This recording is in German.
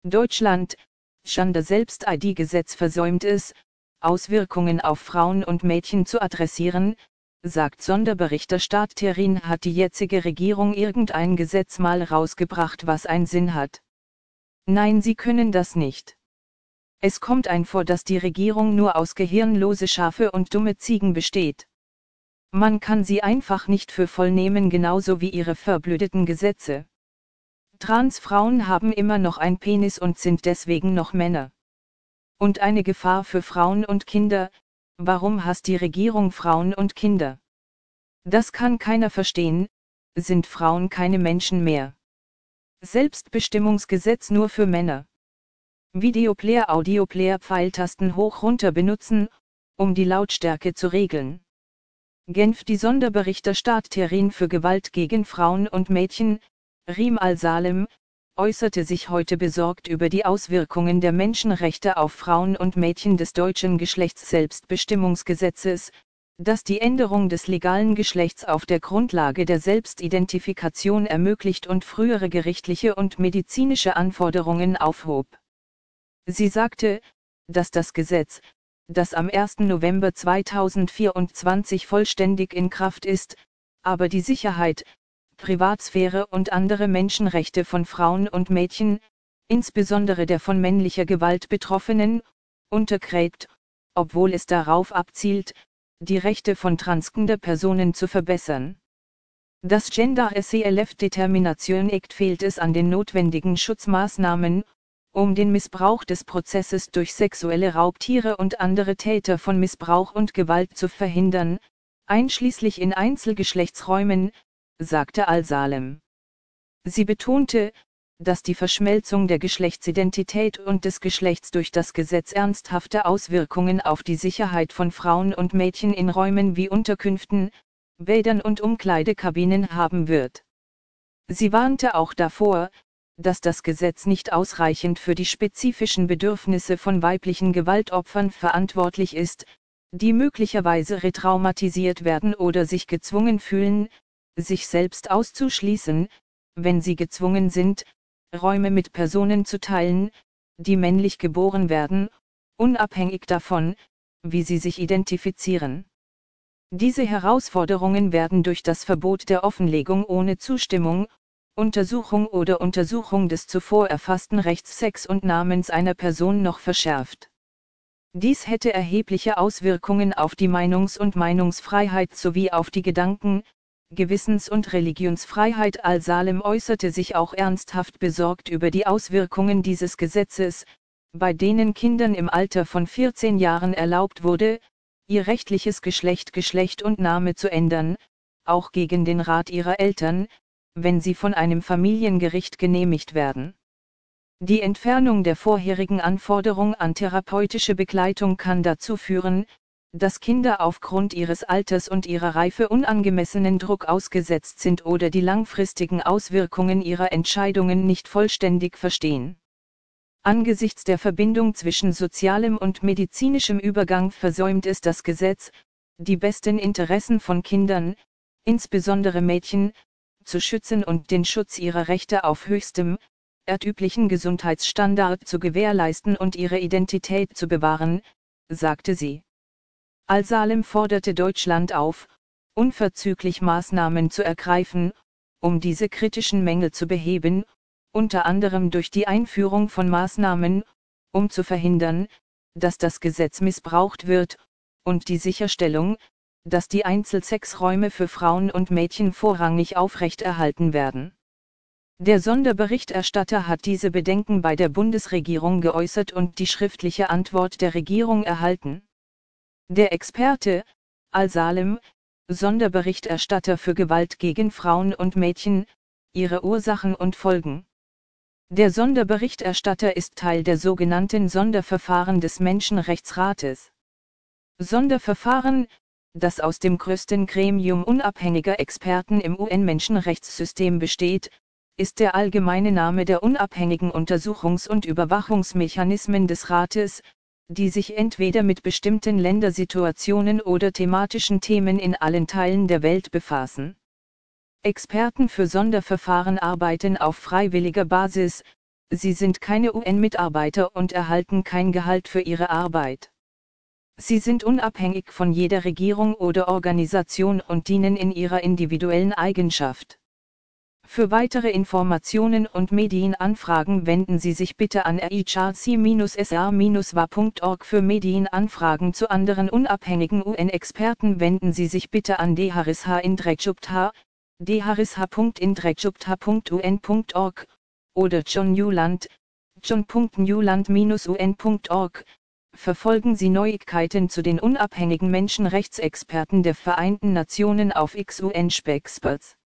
Deutschland, Gender-Selbst-ID-Gesetz versäumt es, Auswirkungen auf Frauen und Mädchen zu adressieren, sagt Sonderberichterstatterin. Hat die jetzige Regierung irgendein Gesetz mal rausgebracht, was einen Sinn hat? Nein, sie können das nicht. Es kommt ein vor, dass die Regierung nur aus gehirnlose Schafe und dumme Ziegen besteht. Man kann sie einfach nicht für voll nehmen, genauso wie ihre verblödeten Gesetze. Transfrauen haben immer noch einen Penis und sind deswegen noch Männer. Und eine Gefahr für Frauen und Kinder. Warum hasst die Regierung Frauen und Kinder? Das kann keiner verstehen. Sind Frauen keine Menschen mehr? Selbstbestimmungsgesetz nur für Männer. Videoplayer, Audioplayer, Pfeiltasten hoch runter benutzen, um die Lautstärke zu regeln. Genf. Die Sonderberichterstatterin für Gewalt gegen Frauen und Mädchen, Riem Al-Salem, äußerte sich heute besorgt über die Auswirkungen der Menschenrechte auf Frauen und Mädchen des deutschen Geschlechtsselbstbestimmungsgesetzes, das die Änderung des legalen Geschlechts auf der Grundlage der Selbstidentifikation ermöglicht und frühere gerichtliche und medizinische Anforderungen aufhob. Sie sagte, dass das Gesetz, das am 1. November 2024 vollständig in Kraft ist, aber die Sicherheit, Privatsphäre und andere Menschenrechte von Frauen und Mädchen, insbesondere der von männlicher Gewalt Betroffenen, untergräbt, obwohl es darauf abzielt, die Rechte von transgender-Personen zu verbessern. Das Gender Self-Determination Act fehlt es an den notwendigen Schutzmaßnahmen, um den Missbrauch des Prozesses durch sexuelle Raubtiere und andere Täter von Missbrauch und Gewalt zu verhindern, einschließlich in Einzelgeschlechtsräumen, sagte Al-Salem. Sie betonte, dass die Verschmelzung der Geschlechtsidentität und des Geschlechts durch das Gesetz ernsthafte Auswirkungen auf die Sicherheit von Frauen und Mädchen in Räumen wie Unterkünften, Bädern und Umkleidekabinen haben wird. Sie warnte auch davor, dass das Gesetz nicht ausreichend für die spezifischen Bedürfnisse von weiblichen Gewaltopfern verantwortlich ist, die möglicherweise retraumatisiert werden oder sich gezwungen fühlen, sich selbst auszuschließen, wenn sie gezwungen sind, Räume mit Personen zu teilen, die männlich geboren werden, unabhängig davon, wie sie sich identifizieren. Diese Herausforderungen werden durch das Verbot der Offenlegung ohne Zustimmung, Untersuchung oder Untersuchung des zuvor erfassten Rechts Sex und Namens einer Person noch verschärft. Dies hätte erhebliche Auswirkungen auf die Meinungs- und Meinungsfreiheit sowie auf die Gedanken-, Gewissens- und Religionsfreiheit. Al-Salem äußerte sich auch ernsthaft besorgt über die Auswirkungen dieses Gesetzes, bei denen Kindern im Alter von 14 Jahren erlaubt wurde, ihr rechtliches Geschlecht und Name zu ändern, auch gegen den Rat ihrer Eltern, wenn sie von einem Familiengericht genehmigt werden. Die Entfernung der vorherigen Anforderung an therapeutische Begleitung kann dazu führen, dass Kinder aufgrund ihres Alters und ihrer Reife unangemessenen Druck ausgesetzt sind oder die langfristigen Auswirkungen ihrer Entscheidungen nicht vollständig verstehen. Angesichts der Verbindung zwischen sozialem und medizinischem Übergang versäumt es das Gesetz, die besten Interessen von Kindern, insbesondere Mädchen, zu schützen und den Schutz ihrer Rechte auf höchstem, erdüblichen Gesundheitsstandard zu gewährleisten und ihre Identität zu bewahren, sagte sie. Al-Salem forderte Deutschland auf, unverzüglich Maßnahmen zu ergreifen, um diese kritischen Mängel zu beheben, unter anderem durch die Einführung von Maßnahmen, um zu verhindern, dass das Gesetz missbraucht wird, und die Sicherstellung, dass die Einzelsexräume für Frauen und Mädchen vorrangig aufrechterhalten werden. Der Sonderberichterstatter hat diese Bedenken bei der Bundesregierung geäußert und die schriftliche Antwort der Regierung erhalten. Der Experte, Al-Salem, Sonderberichterstatter für Gewalt gegen Frauen und Mädchen, ihre Ursachen und Folgen. Der Sonderberichterstatter ist Teil der sogenannten Sonderverfahren des Menschenrechtsrates. Sonderverfahren, das aus dem größten Gremium unabhängiger Experten im UN-Menschenrechtssystem besteht, ist der allgemeine Name der unabhängigen Untersuchungs- und Überwachungsmechanismen des Rates, die sich entweder mit bestimmten Ländersituationen oder thematischen Themen in allen Teilen der Welt befassen. Experten für Sonderverfahren arbeiten auf freiwilliger Basis, Sie sind keine UN-Mitarbeiter und erhalten kein Gehalt für ihre Arbeit. Sie sind unabhängig von jeder Regierung oder Organisation und dienen in ihrer individuellen Eigenschaft. Für weitere Informationen und Medienanfragen wenden Sie sich bitte an hrc-sr-wa.org. Für Medienanfragen zu anderen unabhängigen UN-Experten wenden Sie sich bitte an dharishha Indrekgupta, dharishha.indrekgupta.un.org, oder John Newland, john.newland-un.org. Verfolgen Sie Neuigkeiten zu den unabhängigen Menschenrechtsexperten der Vereinten Nationen auf X UN Spexperts.